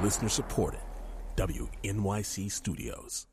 Listener supported. WNYC Studios.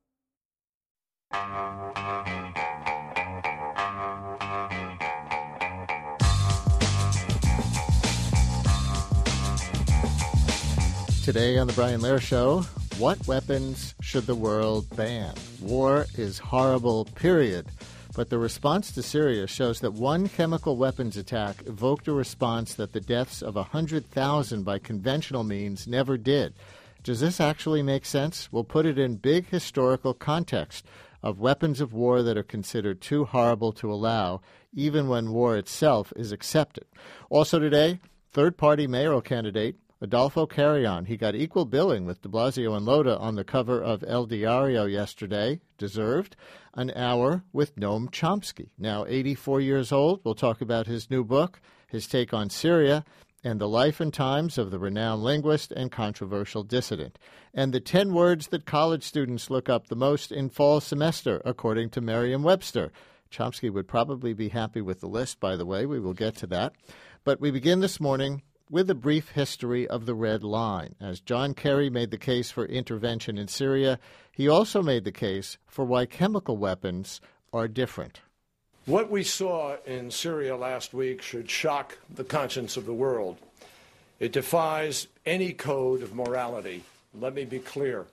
Today on the Brian Lehrer Show, what weapons should the world ban? War is horrible, period. But the response to Syria shows that one chemical weapons attack evoked a response that the deaths of 100,000 by conventional means never did. Does this actually make sense? We'll put it in big historical context of weapons of war that are considered too horrible to allow, even when war itself is accepted. Also today, third-party mayoral candidate Adolfo Carrion. He got equal billing with de Blasio and Lota on the cover of El Diario yesterday. Deserved. An hour with Noam Chomsky, now 84 years old. We'll talk about his new book, his take on Syria, and the life and times of the renowned linguist and controversial dissident, and the 10 words that college students look up the most in fall semester, according to Merriam-Webster. Chomsky would probably be happy with the list, by the way. We will get to that. But we begin this morning with a brief history of the Red Line. As John Kerry made the case for intervention in Syria, he also made the case for why chemical weapons are different. What we saw in Syria last week should shock the conscience of the world. It defies any code of morality. Let me be clear.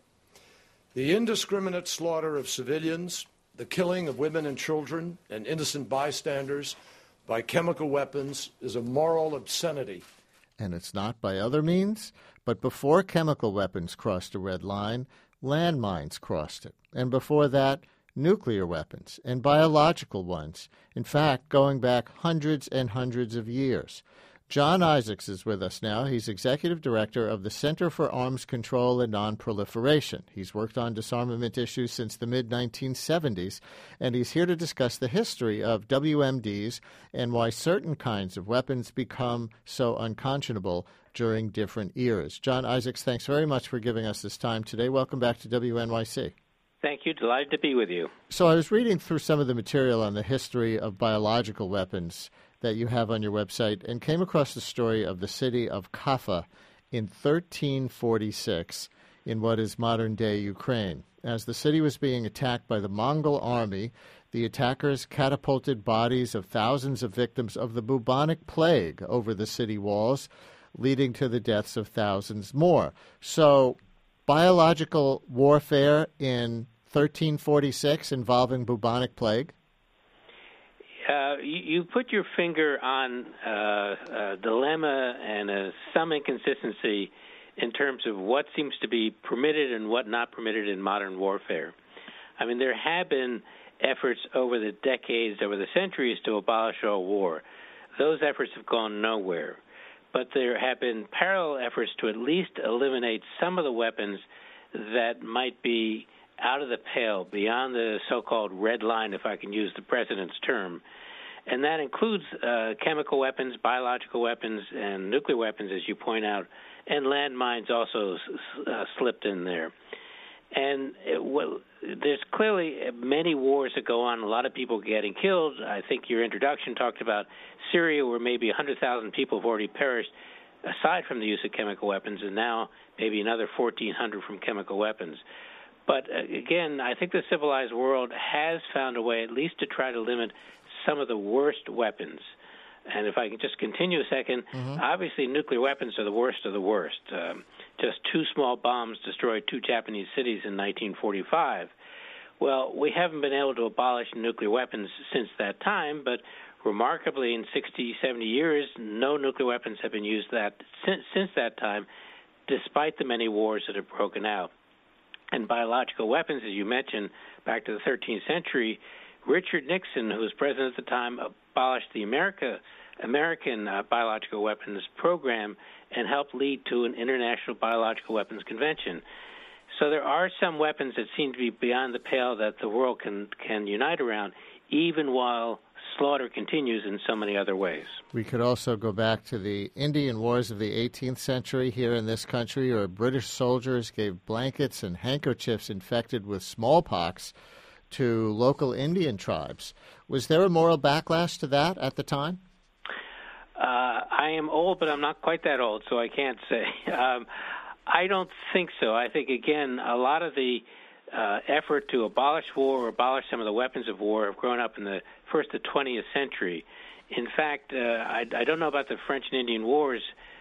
The indiscriminate slaughter of civilians, the killing of women and children and innocent bystanders by chemical weapons is a moral obscenity. And it's not by other means, but before chemical weapons crossed a red line, landmines crossed it. And before that, nuclear weapons and biological ones, in fact, going back hundreds and hundreds of years. John Isaacs is with us now. He's executive director of the Center for Arms Control and Nonproliferation. He's worked on disarmament issues since the mid-1970s, and he's here to discuss the history of WMDs and why certain kinds of weapons become so unconscionable during different eras. John Isaacs, thanks very much for giving us this time today. Welcome back to WNYC. Thank you. Delighted to be with you. So I was reading through some of the material on the history of biological weapons that you have on your website and came across the story of the city of Kaffa in 1346 in what is modern-day Ukraine. As the city was being attacked by the Mongol army, the attackers catapulted bodies of thousands of victims of the bubonic plague over the city walls, leading to the deaths of thousands more. So biological warfare in 1346 involving bubonic plague? You put your finger on a dilemma and some inconsistency in terms of what seems to be permitted and what not permitted in modern warfare. I mean, there have been efforts over the decades, over the centuries, to abolish all war. Those efforts have gone nowhere. But there have been parallel efforts to at least eliminate some of the weapons that might be out of the pale, beyond the so-called red line, if I can use the president's term. And that includes chemical weapons, biological weapons, and nuclear weapons, as you point out, and landmines also slipped in there. And there's clearly many wars that go on, a lot of people getting killed. I think your introduction talked about Syria, where maybe 100,000 people have already perished, aside from the use of chemical weapons, and now maybe another 1,400 from chemical weapons. But again, I think the civilized world has found a way at least to try to limit some of the worst weapons. And if I can just continue a second, obviously nuclear weapons are the worst of the worst. Just 2 small bombs destroyed 2 Japanese cities in 1945. Well, we haven't been able to abolish nuclear weapons since that time, but remarkably, in 60, 70 years, no nuclear weapons have been used since that time, despite the many wars that have broken out. And biological weapons, as you mentioned, back to the 13th century, Richard Nixon, who was president at the time, abolished the American biological weapons program and helped lead to an international biological weapons convention. So there are some weapons that seem to be beyond the pale that the world can unite around, even while slaughter continues in so many other ways. We could also go back to the Indian Wars of the 18th century here in this country, where British soldiers gave blankets and handkerchiefs infected with smallpox to local Indian tribes. Was there a moral backlash to that at the time? I am old, but I'm not quite that old, so I can't say. I don't think so. I think, again, a lot of the effort to abolish war or abolish some of the weapons of war have grown up in the 20th century. In fact, I don't know about the French and Indian Wars,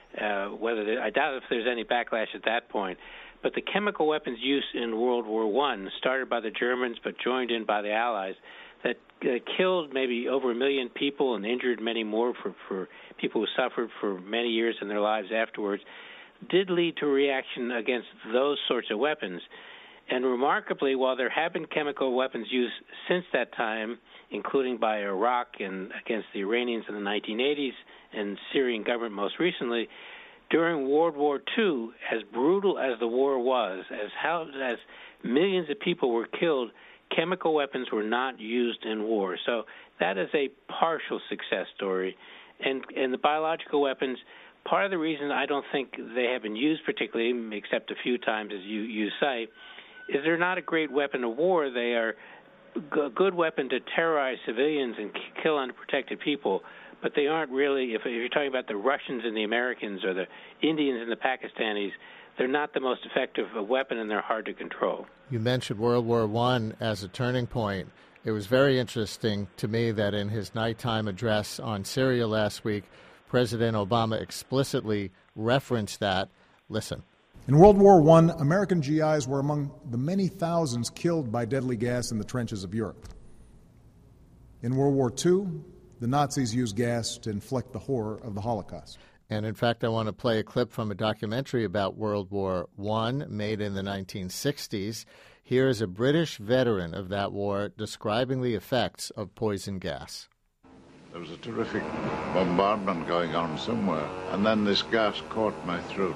I doubt if there's any backlash at that point. But the chemical weapons use in World War I, started by the Germans but joined in by the Allies, that killed maybe over 1 million people and injured many more for people who suffered for many years in their lives afterwards, did lead to a reaction against those sorts of weapons. And remarkably, while there have been chemical weapons used since that time, including by Iraq and against the Iranians in the 1980s and Syrian government most recently, during World War II, as brutal as the war was, as millions of people were killed, chemical weapons were not used in war. So that is a partial success story. And the biological weapons, part of the reason I don't think they have been used particularly, except a few times as you cite, is they're not a great weapon of war. They are a good weapon to terrorize civilians and kill unprotected people, but they aren't really, if you're talking about the Russians and the Americans or the Indians and the Pakistanis, they're not the most effective weapon, and they're hard to control. You mentioned World War I as a turning point. It was very interesting to me that in his nighttime address on Syria last week, President Obama explicitly referenced that. Listen. In World War I, American GIs were among the many thousands killed by deadly gas in the trenches of Europe. In World War II, the Nazis used gas to inflict the horror of the Holocaust. And in fact, I want to play a clip from a documentary about World War I made in the 1960s. Here is a British veteran of that war describing the effects of poison gas. There was a terrific bombardment going on somewhere, and then this gas caught my throat.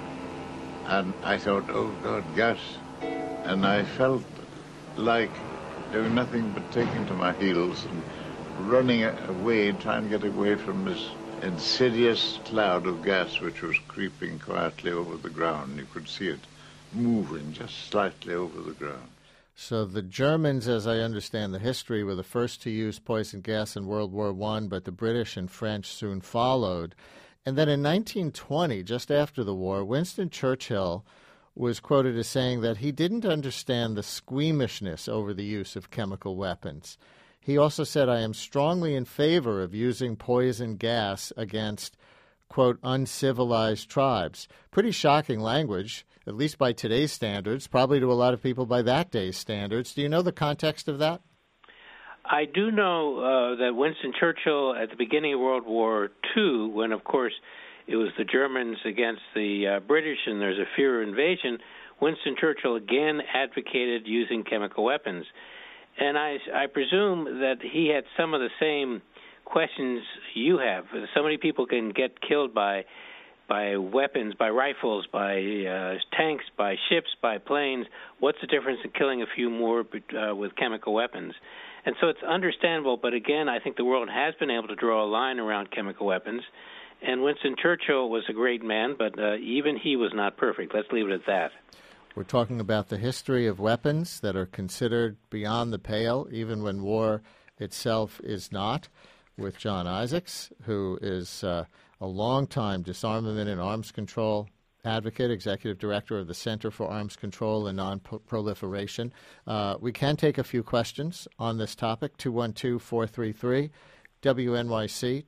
And I thought, oh, God, gas. And I felt like doing nothing but taking to my heels and running away, trying to get away from this insidious cloud of gas which was creeping quietly over the ground. You could see it moving just slightly over the ground. So the Germans, as I understand the history, were the first to use poison gas in World War I, but the British and French soon followed. And then in 1920, just after the war, Winston Churchill was quoted as saying that he didn't understand the squeamishness over the use of chemical weapons. He also said, I am strongly in favor of using poison gas against, quote, uncivilized tribes. Pretty shocking language, at least by today's standards, probably to a lot of people by that day's standards. Do you know the context of that? I do know that Winston Churchill, at the beginning of World War II, when, of course, it was the Germans against the British and there's a fear of invasion, Winston Churchill again advocated using chemical weapons. And I presume that he had some of the same questions you have. So many people can get killed by weapons, by rifles, by tanks, by ships, by planes. What's the difference in killing a few more with chemical weapons? And so it's understandable, but again, I think the world has been able to draw a line around chemical weapons. And Winston Churchill was a great man, but even he was not perfect. Let's leave it at that. We're talking about the history of weapons that are considered beyond the pale, even when war itself is not, with John Isaacs, who is a longtime disarmament and arms control advocate, executive director of the Center for Arms Control and Non-Proliferation. We can take a few questions on this topic, 212-433, WNYC,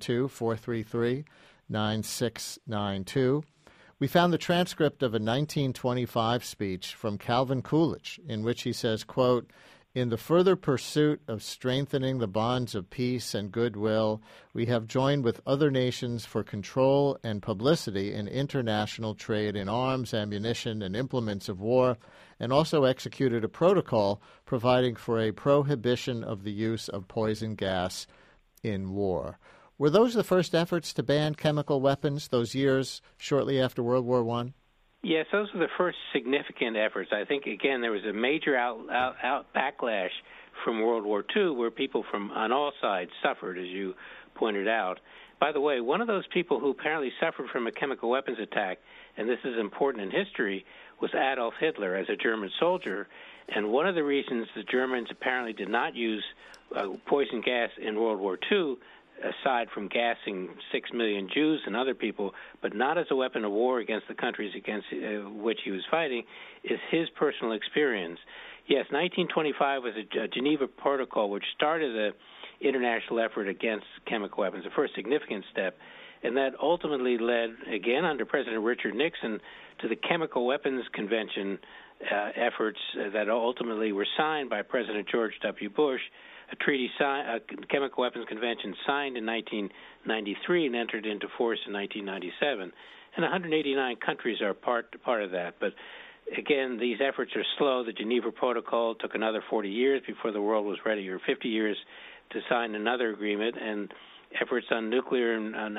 212-433-9692. We found the transcript of a 1925 speech from Calvin Coolidge in which he says, quote, in the further pursuit of strengthening the bonds of peace and goodwill, we have joined with other nations for control and publicity in international trade in arms, ammunition, and implements of war, and also executed a protocol providing for a prohibition of the use of poison gas in war. Were those the first efforts to ban chemical weapons, those years shortly after World War I? Yes, those were the first significant efforts. I think, again, there was a major backlash from World War II where people from on all sides suffered, as you pointed out. By the way, one of those people who apparently suffered from a chemical weapons attack, and this is important in history, was Adolf Hitler as a German soldier. And one of the reasons the Germans apparently did not use poison gas in World War II, aside from gassing 6 million Jews and other people, but not as a weapon of war against the countries against which he was fighting, is his personal experience. Yes, 1925 was a Geneva Protocol which started the international effort against chemical weapons, the first significant step, and that ultimately led, again under President Richard Nixon, to the Chemical Weapons Convention efforts that ultimately were signed by President George W. Bush, a Chemical Weapons Convention signed in 1993 and entered into force in 1997. And 189 countries are part of that. But again, these efforts are slow. The Geneva Protocol took another 40 years before the world was ready, or 50 years, to sign another agreement. And efforts on nuclear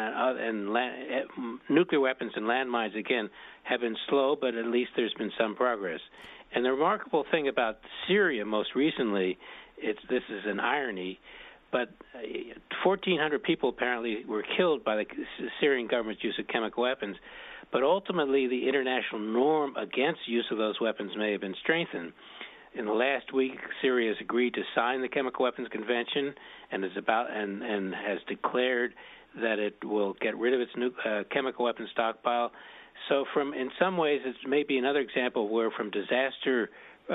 nuclear weapons and landmines, again, have been slow, but at least there's been some progress. And the remarkable thing about Syria most recently, this is an irony, but 1,400 people apparently were killed by the Syrian government's use of chemical weapons, but ultimately the international norm against use of those weapons may have been strengthened. In the last week, Syria has agreed to sign the Chemical Weapons Convention and has declared that it will get rid of its chemical weapons stockpile. So, in some ways, it's maybe another example where from disaster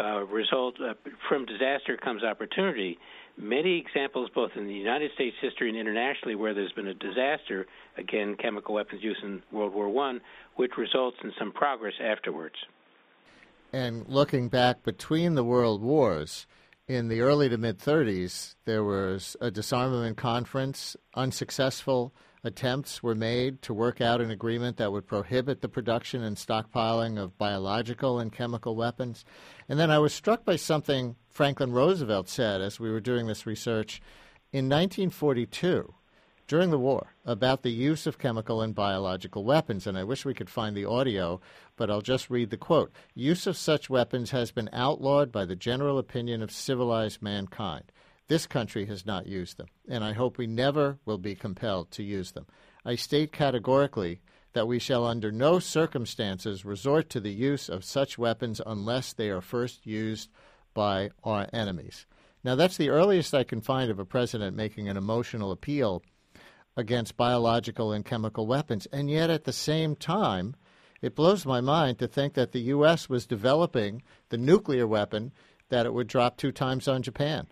comes opportunity. Many examples, both in the United States history and internationally, where there's been a disaster, again, chemical weapons use in World War I, which results in some progress afterwards. And looking back between the world wars, in the early to mid-30s, there was a disarmament conference. Unsuccessful attempts were made to work out an agreement that would prohibit the production and stockpiling of biological and chemical weapons. And then I was struck by something Franklin Roosevelt said as we were doing this research in 1942, during the war, about the use of chemical and biological weapons. And I wish we could find the audio, but I'll just read the quote. "Use of such weapons has been outlawed by the general opinion of civilized mankind. This country has not used them, and I hope we never will be compelled to use them. I state categorically that we shall under no circumstances resort to the use of such weapons unless they are first used by our enemies." Now, that's the earliest I can find of a president making an emotional appeal against biological and chemical weapons, and yet at the same time, it blows my mind to think that the U.S. was developing the nuclear weapon that it would drop 2 times on Japan.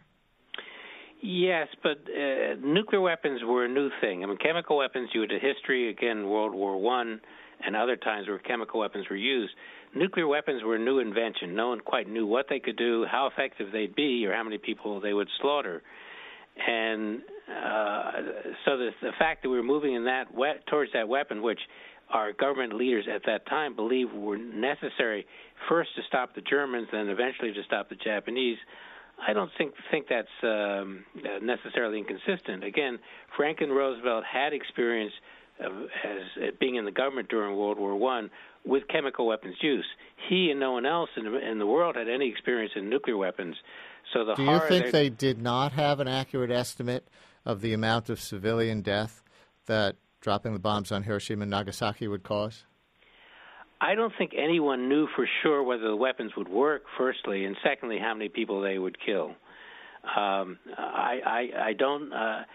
Yes, but nuclear weapons were a new thing. I mean, chemical weapons, due to history, again, World War I and other times where chemical weapons were used. Nuclear weapons were a new invention. No one quite knew what they could do, how effective they'd be, or how many people they would slaughter. And so the fact that we were moving in towards that weapon, which our government leaders at that time believed were necessary first to stop the Germans, then eventually to stop the Japanese, I don't think that's necessarily inconsistent. Again, Franklin Roosevelt had experience as being in the government during World War I with chemical weapons use. He and no one else in the world had any experience in nuclear weapons. So do you think they did not have an accurate estimate of the amount of civilian death that dropping the bombs on Hiroshima and Nagasaki would cause? I don't think anyone knew for sure whether the weapons would work, firstly, and secondly, how many people they would kill. I don't.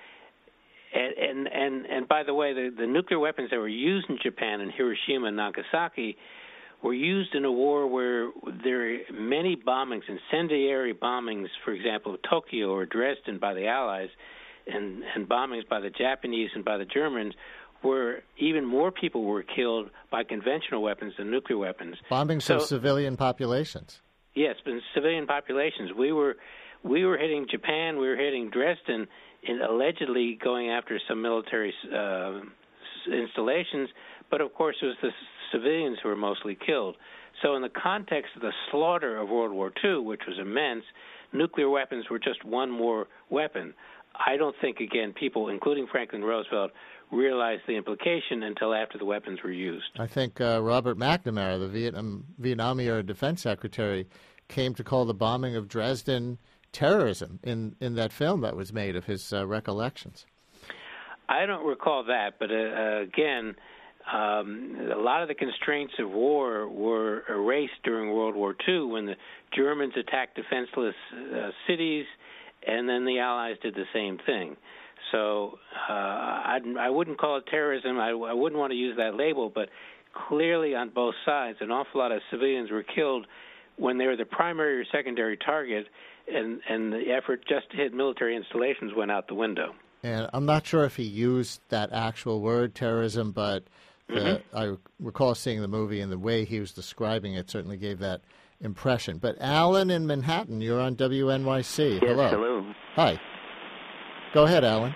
And by the way, the nuclear weapons that were used in Japan in Hiroshima and Nagasaki were used in a war where there are many bombings, incendiary bombings, for example, of Tokyo or Dresden by the Allies, and bombings by the Japanese and by the Germans, where even more people were killed by conventional weapons than nuclear weapons. Bombings of civilian populations. Yes, but civilian populations. We were hitting Japan, we were hitting Dresden, and allegedly going after some military installations, but of course it was the civilians who were mostly killed. So in the context of the slaughter of World War II, which was immense, nuclear weapons were just one more weapon. I don't think, again, people, including Franklin Roosevelt, realized the implication until after the weapons were used. I think Robert McNamara, the Vietnam-era defense secretary, came to call the bombing of Dresden terrorism in that film that was made of his recollections. I don't recall that, but again, a lot of the constraints of war were erased during World War II when the Germans attacked defenseless cities, and then the Allies did the same thing. So I wouldn't call it terrorism. I wouldn't want to use that label, but clearly on both sides, an awful lot of civilians were killed when they were the primary or secondary target, and the effort just to hit military installations went out the window. And I'm not sure if he used that actual word, terrorism, but I recall seeing the movie, and the way he was describing it certainly gave that impression. But Alan in Manhattan, you're on WNYC. Yes, hello. hello. Hi. Go ahead, Alan.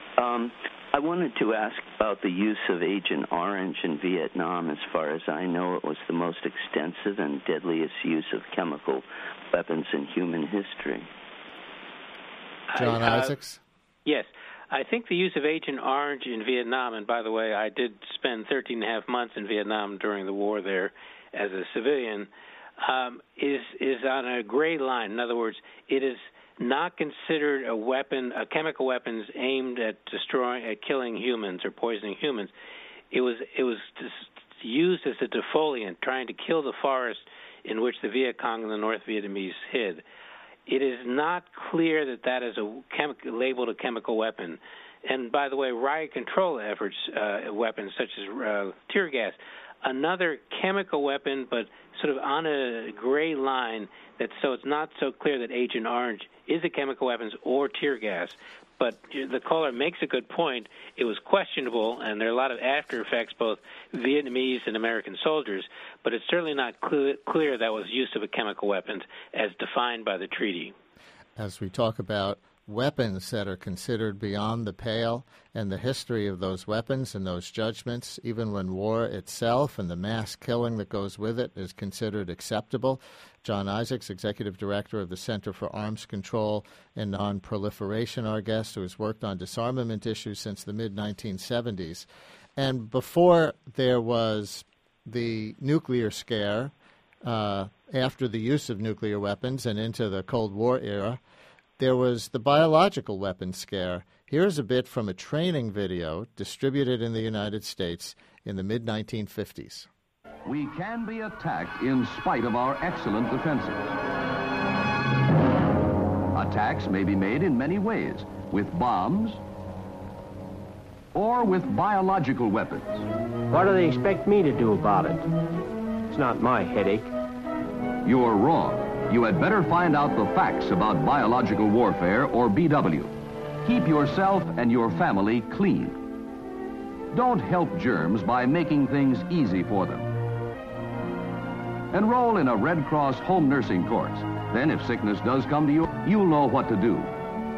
I wanted to ask about the use of Agent Orange in Vietnam. As far as I know, it was the most extensive and deadliest use of chemical weapons in human history. John Isaacs? Yes. I think the use of Agent Orange in Vietnam, and by the way, I did spend 13 and a half months in Vietnam during the war there as a civilian, is on a gray line. In other words, it is not considered a weapon, a chemical weapons aimed at killing humans or poisoning humans. It was used as a defoliant, trying to kill the forest in which the Viet Cong and the North Vietnamese hid. It is not clear that that is labeled a chemical weapon. And by the way, riot control efforts, weapons such as tear gas, another chemical weapon, but sort of on a gray line, so it's not so clear that Agent Orange is a chemical weapons or tear gas. But the caller makes a good point. It was questionable, and there are a lot of after effects, both Vietnamese and American soldiers, but it's certainly not clear that was use of a chemical weapons as defined by the treaty. As we talk about weapons that are considered beyond the pale and the history of those weapons and those judgments, even when war itself and the mass killing that goes with it is considered acceptable. John Isaacs, Executive Director of the Center for Arms Control and Non-Proliferation, our guest, who has worked on disarmament issues since the mid-1970s. And before there was the nuclear scare, after the use of nuclear weapons and into the Cold War era, there was the biological weapons scare. Here's a bit from a training video distributed in the United States in the mid-1950s. We can be attacked in spite of our excellent defenses. Attacks may be made in many ways, with bombs or with biological weapons. What do they expect me to do about it? It's not my headache. You're wrong. You had better find out the facts about biological warfare, or BW. Keep yourself and your family clean. Don't help germs by making things easy for them. Enroll in a Red Cross home nursing course. Then if sickness does come to you, you'll know what to do.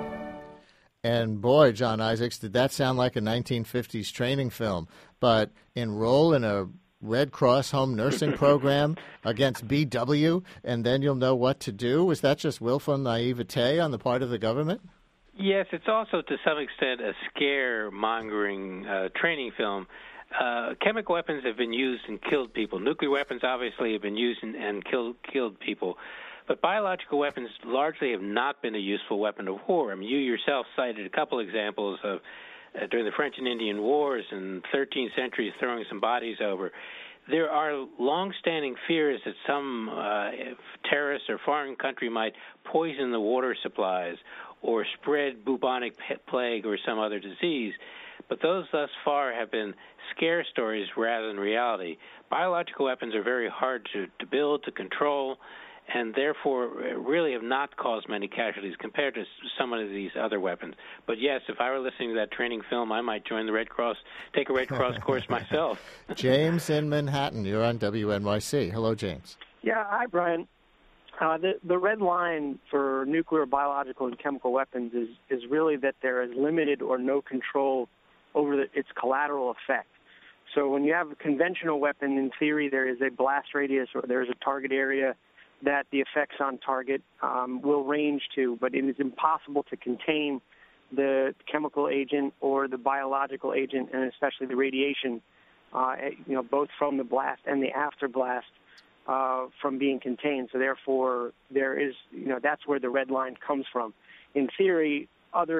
And boy, John Isaacs, did that sound like a 1950s training film. But enroll in a Red Cross home nursing program against BW, and then you'll know what to do? Was that just willful naivete on the part of the government? Yes, it's also to some extent a scare-mongering training film. Chemical weapons have been used and killed people. Nuclear weapons obviously have been used and killed people. But biological weapons largely have not been a useful weapon of war. I mean, you yourself cited a couple examples of during the French and Indian Wars in the 13th century, throwing some bodies over. There are long-standing fears that some terrorist or foreign country might poison the water supplies or spread bubonic plague or some other disease. But those thus far have been scare stories rather than reality. Biological weapons are very hard to build, to control, and therefore really have not caused many casualties compared to some of these other weapons. But yes, if I were listening to that training film, I might join the Red Cross, take a Red Cross course myself. James in Manhattan, you're on WNYC. Hello, James. Yeah, hi, Brian. The red line for nuclear, biological, and chemical weapons is really that there is limited or no control over its collateral effect. So when you have a conventional weapon, in theory, there is a blast radius or there is a target area that the effects on target will range to, but it is impossible to contain the chemical agent or the biological agent, and especially the radiation, both from the blast and the after blast, from being contained. So therefore, there is, that's where the red line comes from. In theory,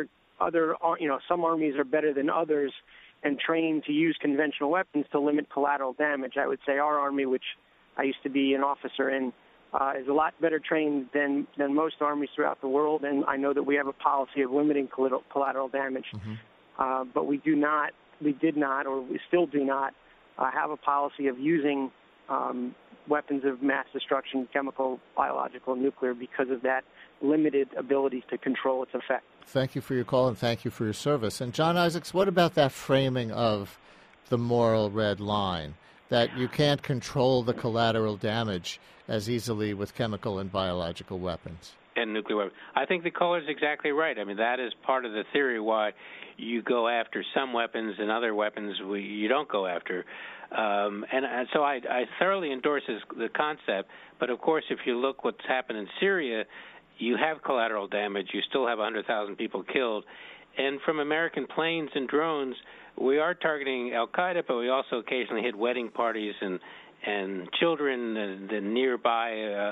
some armies are better than others and trained to use conventional weapons to limit collateral damage. I would say our army, which I used to be an officer in, is a lot better trained than most armies throughout the world, and I know that we have a policy of limiting collateral damage. Mm-hmm. but we did not, or we still do not have a policy of using weapons of mass destruction, chemical, biological, nuclear, because of that limited ability to control its effect. Thank you for your call and thank you for your service. And John Isaacs, what about that framing of the moral red line, that you can't control the collateral damage as easily with chemical and biological weapons? And nuclear weapons. I think the caller is exactly right. I mean, that is part of the theory why you go after some weapons and other weapons you don't go after. And so I thoroughly endorse the concept. But, of course, if you look what's happened in Syria, you have collateral damage. You still have 100,000 people killed. And from American planes and drones, we are targeting al-Qaeda, but we also occasionally hit wedding parties and children and the nearby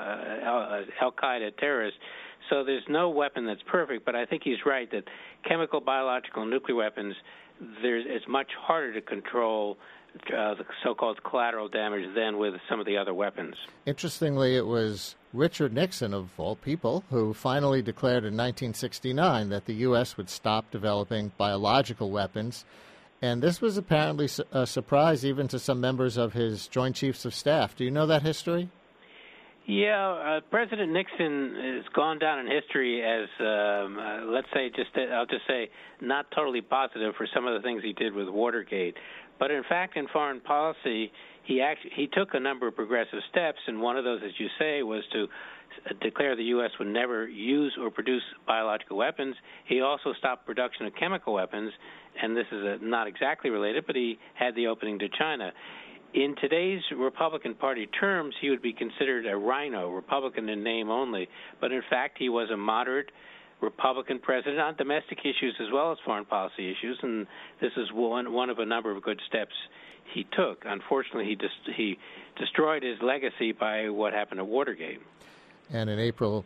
al-Qaeda terrorists. So there's no weapon that's perfect, but I think he's right that chemical, biological, and nuclear weapons, it's much harder to control the so-called collateral damage than with some of the other weapons. Interestingly, it was Richard Nixon, of all people, who finally declared in 1969 that the U.S. would stop developing biological weapons. And this was apparently a surprise even to some members of his Joint Chiefs of Staff. Do you know that history? Yeah, President Nixon has gone down in history as, I'll just say, not totally positive for some of the things he did with Watergate. But in fact, in foreign policy, he took a number of progressive steps, and one of those, as you say, was to declare the U.S. would never use or produce biological weapons. He also stopped production of chemical weapons, and this is not exactly related, but he had the opening to China. In today's Republican Party terms, he would be considered a rhino, Republican in name only. But in fact, he was a moderate Republican president on domestic issues as well as foreign policy issues, and this is one of a number of good steps he took. Unfortunately, he destroyed his legacy by what happened at Watergate. And in April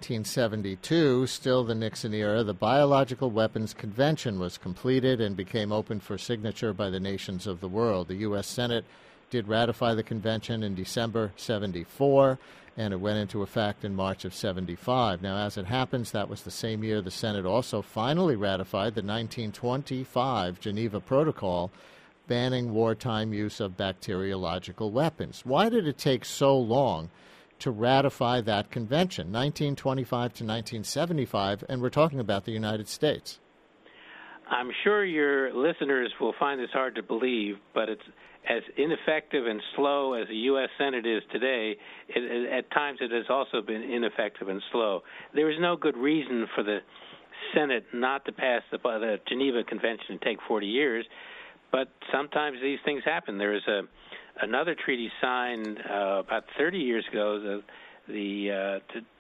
1972, still the Nixon era, the Biological Weapons Convention was completed and became open for signature by the nations of the world. The U.S. Senate did ratify the convention in December 74, and it went into effect in March of 75. Now, as it happens, that was the same year the Senate also finally ratified the 1925 Geneva Protocol banning wartime use of bacteriological weapons. Why did it take so long to ratify that convention, 1925 to 1975, and we're talking about the United States? I'm sure your listeners will find this hard to believe, but it's as ineffective and slow as the U.S. Senate is today. At times it has also been ineffective and slow. There is no good reason for the Senate not to pass the Geneva Convention and take 40 years, but sometimes these things happen. There is another treaty signed about 30 years ago, the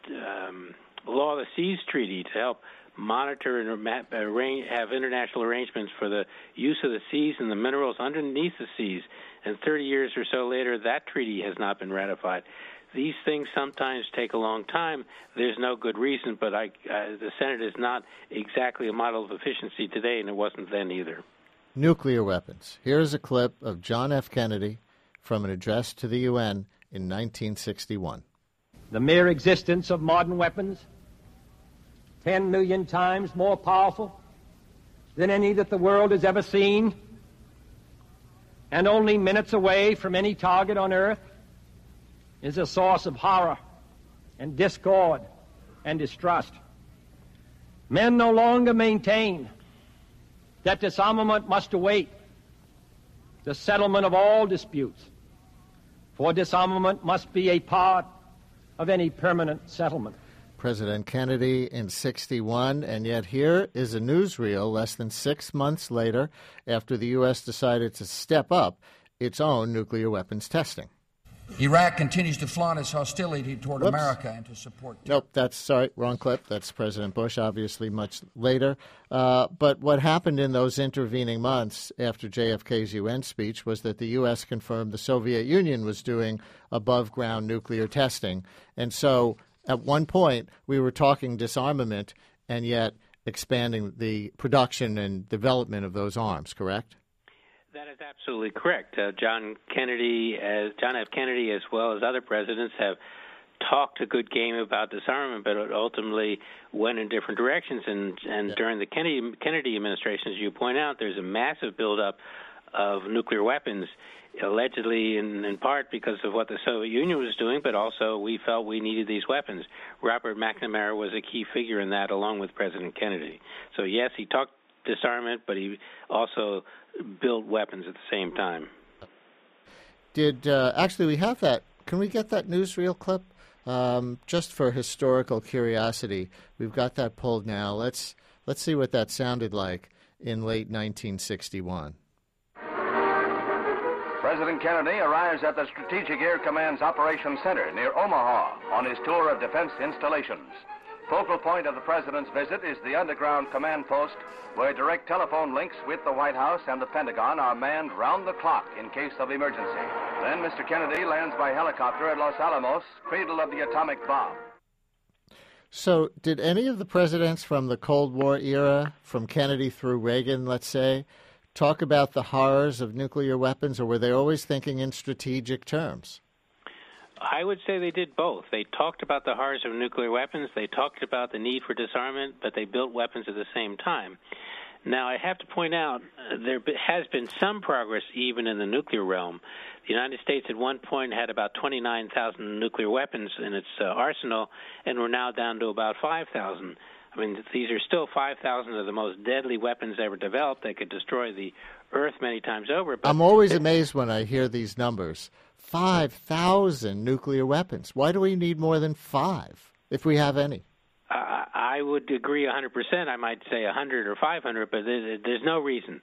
Law of the Seas Treaty, to help monitor and have international arrangements for the use of the seas and the minerals underneath the seas. And 30 years or so later, that treaty has not been ratified. These things sometimes take a long time. There's no good reason, but the Senate is not exactly a model of efficiency today, and it wasn't then either. Nuclear weapons. Here's a clip of John F. Kennedy from an address to the UN in 1961. The mere existence of modern weapons, 10 million times more powerful than any that the world has ever seen, and only minutes away from any target on Earth, is a source of horror and discord and distrust. Men no longer maintain that disarmament must await the settlement of all disputes, for disarmament must be a part of any permanent settlement. President Kennedy in 61, and yet here is a newsreel less than 6 months later after the U.S. decided to step up its own nuclear weapons testing. Iraq continues to flaunt its hostility toward America and to support... Nope, wrong clip. That's President Bush, obviously much later. But what happened in those intervening months after JFK's UN speech was that the U.S. confirmed the Soviet Union was doing above-ground nuclear testing. And so at one point, we were talking disarmament and yet expanding the production and development of those arms, correct? That is absolutely correct. John F. Kennedy, as well as other presidents, have talked a good game about disarmament, but it ultimately went in different directions. And during the Kennedy administration, as you point out, there's a massive buildup of nuclear weapons, allegedly in part because of what the Soviet Union was doing, but also we felt we needed these weapons. Robert McNamara was a key figure in that, along with President Kennedy. So, yes, he talked disarmament, but he also built weapons at the same time. Actually, we have that. Can we get that newsreel clip? Just for historical curiosity, we've got that pulled now. Let's see what that sounded like in late 1961. President Kennedy arrives at the Strategic Air Command's Operations Center near Omaha on his tour of defense installations. Focal point of the president's visit is the underground command post, where direct telephone links with the White House and the Pentagon are manned round the clock in case of emergency. Then Mr. Kennedy lands by helicopter at Los Alamos, cradle of the atomic bomb. So did any of the presidents from the Cold War era, from Kennedy through Reagan, let's say, talk about the horrors of nuclear weapons, or were they always thinking in strategic terms? I would say they did both. They talked about the horrors of nuclear weapons. They talked about the need for disarmament, but they built weapons at the same time. Now, I have to point out, there has been some progress even in the nuclear realm. The United States at one point had about 29,000 nuclear weapons in its arsenal, and we're now down to about 5,000. I mean, these are still 5,000 of the most deadly weapons ever developed. They could destroy the Earth many times over. But I'm always amazed when I hear these numbers. 5,000 nuclear weapons. Why do we need more than 5, if we have any? I would agree 100%. I might say 100 or 500, but there's no reason.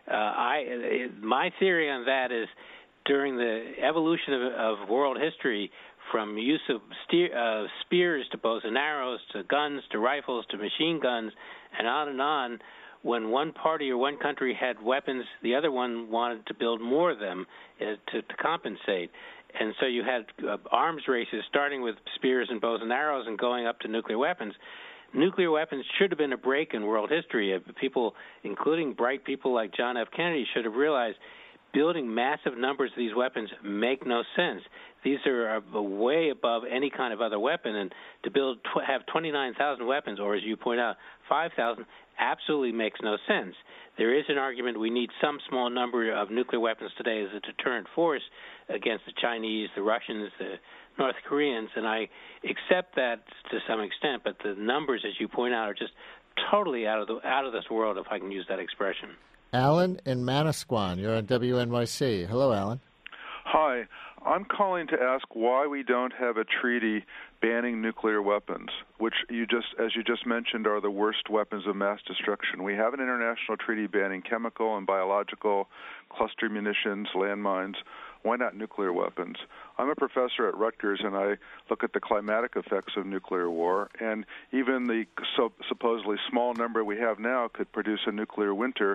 My theory on that is during the evolution of world history, from use of spears to bows and arrows to guns to rifles to machine guns and on, when one party or one country had weapons, the other one wanted to build more of them to compensate. And so you had arms races starting with spears and bows and arrows and going up to nuclear weapons. Nuclear weapons should have been a break in world history. People, including bright people like John F. Kennedy, should have realized building massive numbers of these weapons make no sense. These are way above any kind of other weapon, and to have 29,000 weapons, or as you point out, 5,000, absolutely makes no sense. There is an argument we need some small number of nuclear weapons today as a deterrent force against the Chinese, the Russians, the North Koreans, and I accept that to some extent, but the numbers, as you point out, are just totally out of this world, if I can use that expression. Alan in Manasquan, you're on WNYC. Hello, Alan. Hi. I'm calling to ask why we don't have a treaty banning nuclear weapons, which as you just mentioned, are the worst weapons of mass destruction. We have an international treaty banning chemical and biological, cluster munitions, landmines. Why not nuclear weapons? I'm a professor at Rutgers, and I look at the climatic effects of nuclear war, and even the supposedly small number we have now could produce a nuclear winter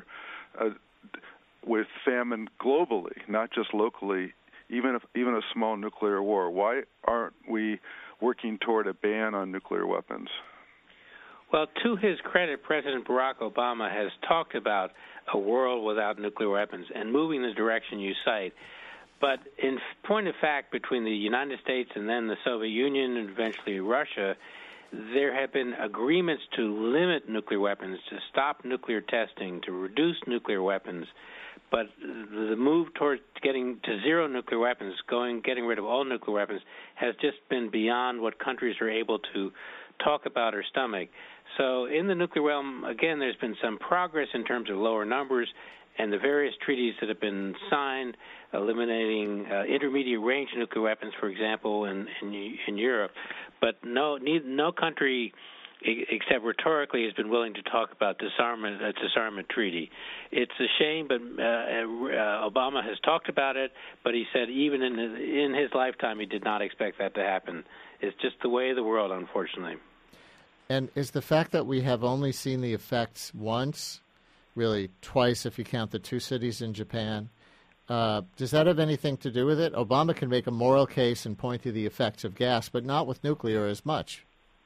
with famine globally, not just locally, even a small nuclear war. Why aren't we working toward a ban on nuclear weapons? Well, to his credit, President Barack Obama has talked about a world without nuclear weapons and moving in the direction you cite. But in point of fact, between the United States and then the Soviet Union and eventually Russia, there have been agreements to limit nuclear weapons, to stop nuclear testing, to reduce nuclear weapons. But the move towards getting to zero nuclear weapons, getting rid of all nuclear weapons, has just been beyond what countries are able to talk about or stomach. So in the nuclear realm, again, there's been some progress in terms of lower numbers, and the various treaties that have been signed, eliminating intermediate range nuclear weapons, for example, in Europe. But no country, except rhetorically, has been willing to talk about a disarmament treaty. It's a shame, but Obama has talked about it, but he said even in his lifetime he did not expect that to happen. It's just the way of the world, unfortunately. And is the fact that we have only seen the effects once, really twice if you count the two cities in Japan, does that have anything to do with it? Obama can make a moral case and point to the effects of gas, but not with nuclear as much.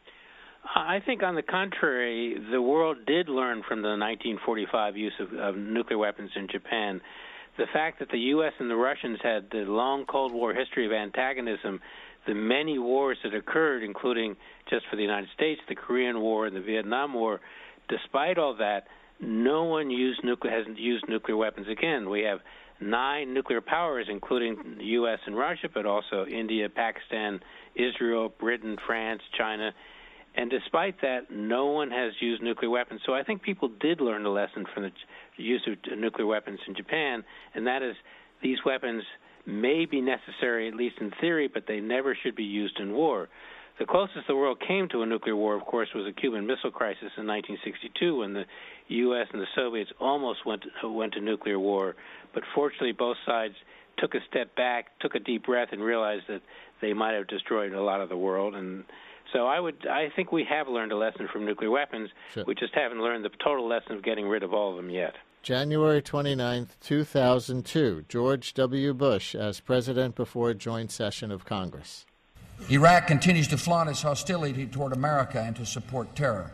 I think, on the contrary, the world did learn from the 1945 use of nuclear weapons in Japan. The fact that the U.S. and the Russians had the long Cold War history of antagonism the many wars that occurred, including just for the United States, the Korean War and the Vietnam War, despite all that, no one hasn't used nuclear weapons again. We have 9 nuclear powers, including the U.S. and Russia, but also India, Pakistan, Israel, Britain, France, China. And despite that, no one has used nuclear weapons. So I think people did learn the lesson from the use of nuclear weapons in Japan, and that is these weapons may be necessary, at least in theory, but they never should be used in war. The closest the world came to a nuclear war, of course, was the Cuban Missile Crisis in 1962, when the U.S. and the Soviets almost went to nuclear war. But fortunately, both sides took a step back, took a deep breath, and realized that they might have destroyed a lot of the world. And so I think we have learned a lesson from nuclear weapons. Sure. We just haven't learned the total lesson of getting rid of all of them yet. January 29th, 2002, George W. Bush as president before a joint session of Congress. Iraq continues to flaunt its hostility toward America and to support terror.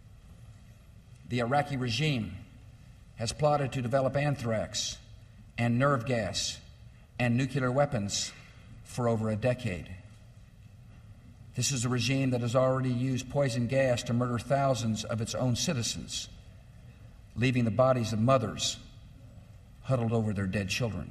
The Iraqi regime has plotted to develop anthrax and nerve gas and nuclear weapons for over a decade. This is a regime that has already used poison gas to murder thousands of its own citizens, leaving the bodies of mothers huddled over their dead children.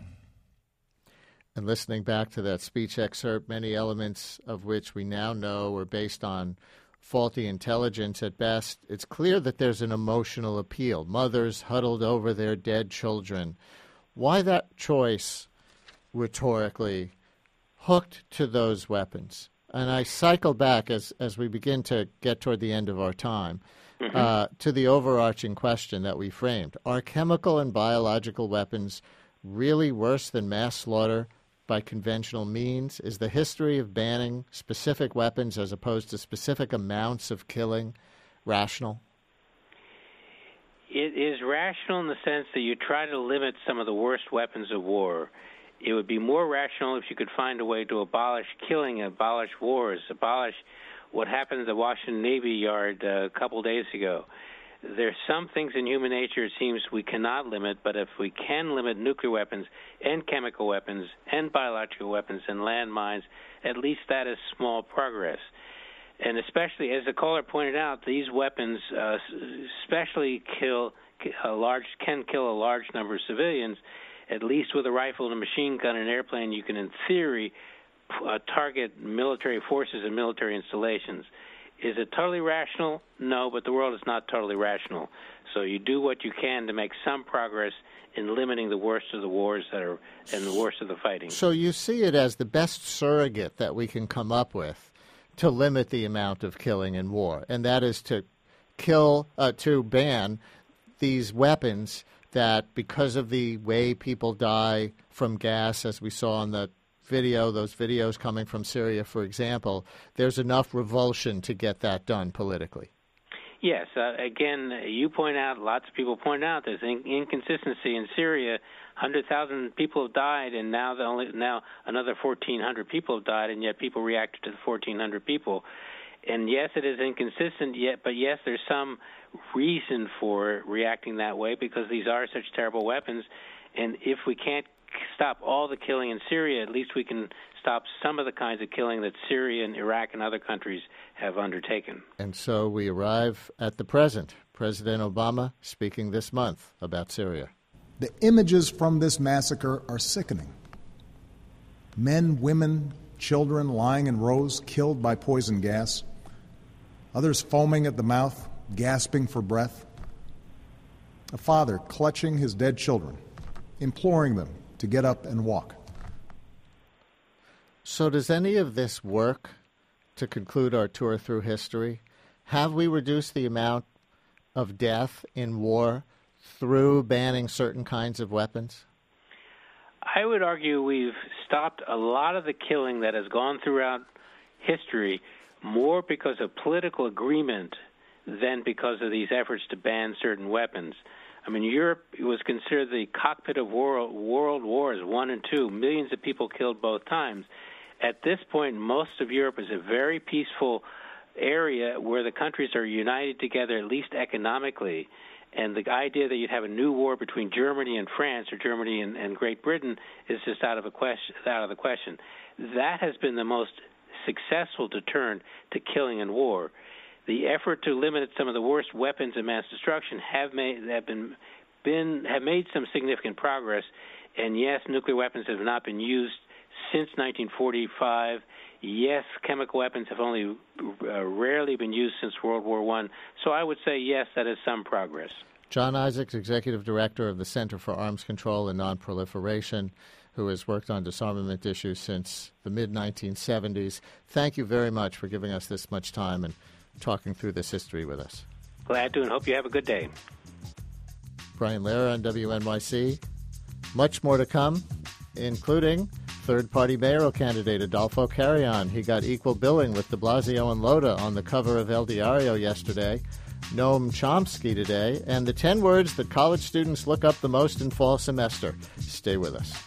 And listening back to that speech excerpt, many elements of which we now know were based on faulty intelligence at best, it's clear that there's an emotional appeal. Mothers huddled over their dead children. Why that choice, rhetorically, hooked to those weapons? And I cycle back as we begin to get toward the end of our time to the overarching question that we framed. Are chemical and biological weapons really worse than mass slaughter by conventional means? Is the history of banning specific weapons as opposed to specific amounts of killing rational? It is rational in the sense that you try to limit some of the worst weapons of war. It would be more rational if you could find a way to abolish killing, abolish wars, abolish what happened at the Washington Navy Yard a couple days ago. There's some things in human nature it seems we cannot limit, but if we can limit nuclear weapons and chemical weapons and biological weapons and landmines, at least that is small progress. And especially, as the caller pointed out, these weapons especially can kill a large number of civilians. At least with a rifle and a machine gun and an airplane, you can, in theory, target military forces and military installations. Is it totally rational? No, but the world is not totally rational. So you do what you can to make some progress in limiting the worst of the wars and the worst of the fighting. So you see it as the best surrogate that we can come up with to limit the amount of killing in war, and that is to ban these weapons that, because of the way people die from gas, as we saw in the video, those videos coming from Syria, for example, there's enough revulsion to get that done politically. Yes. Again, you point out, lots of people point out, there's inconsistency in Syria. 100,000 people have died, and now another 1,400 people have died, and yet people reacted to the 1,400 people. And yes, it is inconsistent, but yes, there's some reason for reacting that way because these are such terrible weapons. And if we can't stop all the killing in Syria, at least we can stop some of the kinds of killing that Syria and Iraq and other countries have undertaken. And so we arrive at the present. President Obama speaking this month about Syria. The images from this massacre are sickening. Men, women, children lying in rows, killed by poison gas. Others foaming at the mouth, gasping for breath. A father clutching his dead children, imploring them to get up and walk. So does any of this work to conclude our tour through history? Have we reduced the amount of death in war through banning certain kinds of weapons? I would argue we've stopped a lot of the killing that has gone throughout history more because of political agreement than because of these efforts to ban certain weapons. I mean, Europe was considered the cockpit of world wars 1 and 2, millions of people killed both times. At this point, most of Europe is a very peaceful area where the countries are united together, at least economically. And the idea that you'd have a new war between Germany and France or Germany and Great Britain is just out of the question. That has been the most successful deterrent to killing and war. The effort to limit some of the worst weapons of mass destruction have made some significant progress. And yes, nuclear weapons have not been used since 1945. Yes, chemical weapons have only rarely been used since World War I. So I would say yes, that is some progress. John Isaacs, Executive Director of the Center for Arms Control and Nonproliferation, who has worked on disarmament issues since the mid-1970s. Thank you very much for giving us this much time and talking through this history with us. Glad to, and hope you have a good day. Brian Lehrer on WNYC. Much more to come, including third-party mayoral candidate Adolfo Carrion. He got equal billing with de Blasio and Lota on the cover of El Diario yesterday. Noam Chomsky today, and the 10 words that college students look up the most in fall semester. Stay with us.